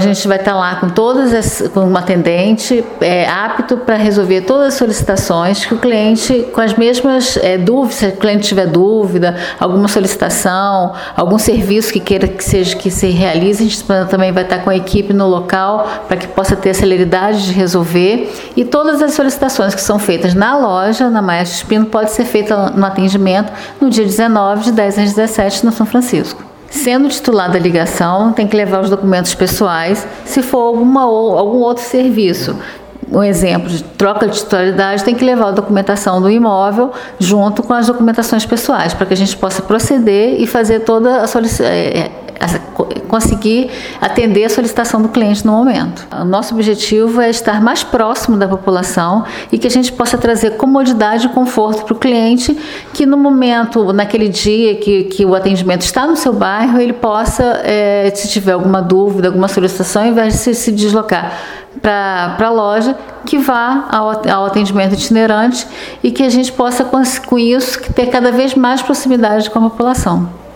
a gente vai estar lá com uma atendente apto para resolver todas as solicitações que o cliente, com as mesmas dúvidas, se o cliente tiver dúvida, alguma solicitação, algum serviço que queira que se realize, a gente também vai estar com a equipe no local para que possa ter a celeridade de resolver. E todas as solicitações que são feitas na loja, na Maestro Espino, pode ser feita no atendimento no dia 19, de 10 às 17, no São Francisco. Sendo titular da ligação, tem que levar os documentos pessoais, se for algum outro serviço. Um exemplo de troca de titularidade, tem que levar a documentação do imóvel junto com as documentações pessoais, para que a gente possa proceder e fazer toda conseguir atender a solicitação do cliente no momento. O nosso objetivo é estar mais próximo da população e que a gente possa trazer comodidade e conforto para o cliente, que no momento, naquele dia que o atendimento está no seu bairro, ele possa, se tiver alguma dúvida, alguma solicitação, ao invés de se deslocar para a loja, que vá ao atendimento itinerante e que a gente possa, com isso, ter cada vez mais proximidade com a população.